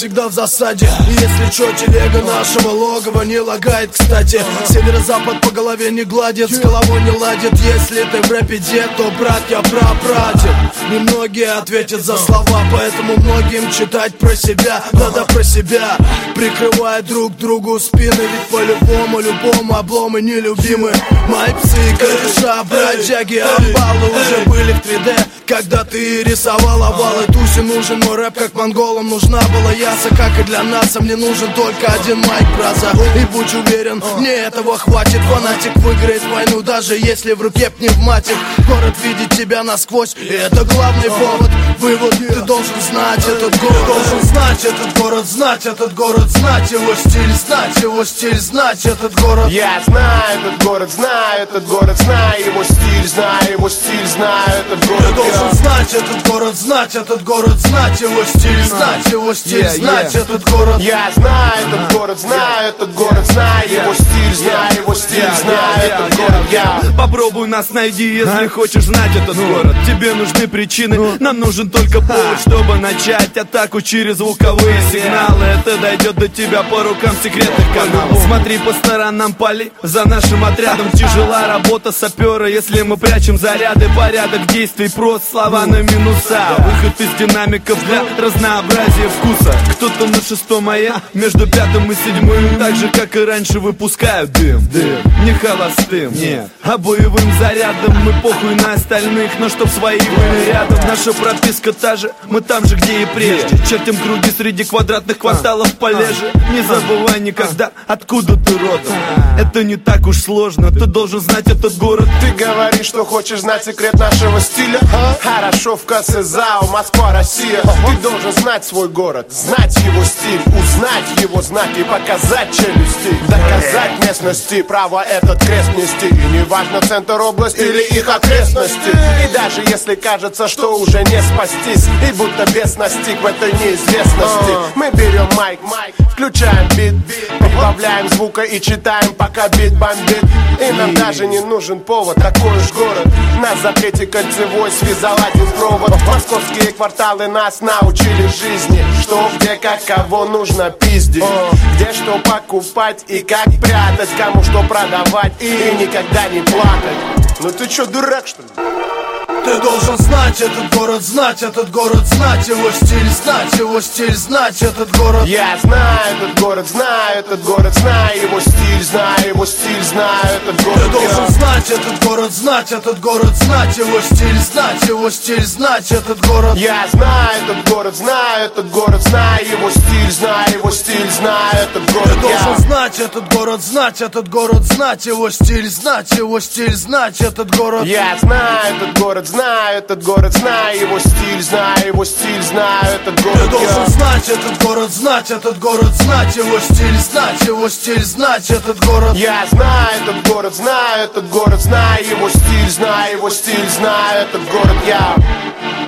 всегда в засаде. И если чё, телега нашего логова не лагает, кстати. Северо-запад по голове не гладит, с головой не ладит. Если ты в рэпе дед, то брат, я прапрадед. Немногие ответят за слова, поэтому многим читать про себя. Надо про себя, прикрывая друг другу спины. Ведь по-любому, любому обломы нелюбимы. Мои псы, кореша, бродяги, амбалы уже были в 3D, когда ты рисовал овалы. Тусе нужен мой рэп, как монголам нужна была яса. Как и для нас, а мне нужен только один майк, браза. И будь уверен, мне этого хватит. Фанатик выиграет войну, даже если в руке пневматик. Город видит тебя насквозь, и это главный повод. Вывод, ты должен знать этот город. Ты должен знать этот город, знать этот город, знать его стиль, знать его стиль, знать этот город. Я знаю этот город, знаю этот город, знаю его стиль, знаю его стиль, знаю этот город. Ты должен знать этот город, знать этот город, знать его стиль, знать его стиль, знать этот город. Я знаю этот город, знаю этот город, знаю его стиль, знаю его стиль, знаю этот город. Попробуй нас найди, если хочешь знать этот город. Тебе нужны причины, нам нужен только повод, чтобы начать атаку через звуковые сигналы. Это дойдет до тебя по рукам секретных каналов. Смотри по сторонам, пали за нашим отрядом. Тяжела работа сапера, если мы прячем заряды. Порядок действий прост, слова на минуса. Выход из динамиков для разнообразия вкуса. Кто-то на 6-м, а я между 5-м и 7-м. Так же, как и раньше, выпускают дым. Не холостым, нет, а боевым зарядом. Мы похуй на остальных, но чтоб свои были рядом. Наша прописка та же, мы там же, где и прежде. Чертим круги среди квадратных кварталов полежи. Не забывай никогда, откуда ты родом. Это не так уж сложно, ты должен знать этот город. Ты говоришь, что хочешь знать секрет нашего стиля? Хорошо, в КСЗАО, Москва, Россия. Ты должен знать свой город, знать его стиль, узнать его знаки, показать челюсти, доказать местности, право этот крест нести. И неважно, центр, область или их окрестности. И даже если кажется, что уже не спастись, и будто бес настиг в этой неизвестности, мы берем майк, включаем бит, прибавляем звука и читаем, пока бит бомбит. И нам даже не нужен повод, такой уж город. Нас за третий кольцевой связал один провод. Московские кварталы нас научили жизни, что, где, как, кого нужно пиздить, где что покупать и как прятать, кому что продавать и никогда не плакать. Ну ты чё, дурак, что ли? Ты должен знать этот город, знать этот город, знать его стиль, знать его стиль, знать этот город. Я знаю этот город, знаю этот город, знаю его стиль, знаю его стиль, знаю этот город. Ты должен знать этот город, знать этот город, знать его стиль, знать его стиль, знать этот город. Я знаю этот город, знаю этот город, знаю его стиль, знаю его стиль, знаю этот город. Ты должен знать этот город, знать этот город, знать его стиль, знать его стиль, знать этот город. Я знаю этот город, знаю этот город, знаю его стиль, знаю его стиль, знаю этот город. Ты должен знать этот город, знать этот город, знать его стиль, знать его стиль, знать этот город. Я знаю этот город, знаю этот город, знаю его стиль, знаю его стиль, знаю этот город. Я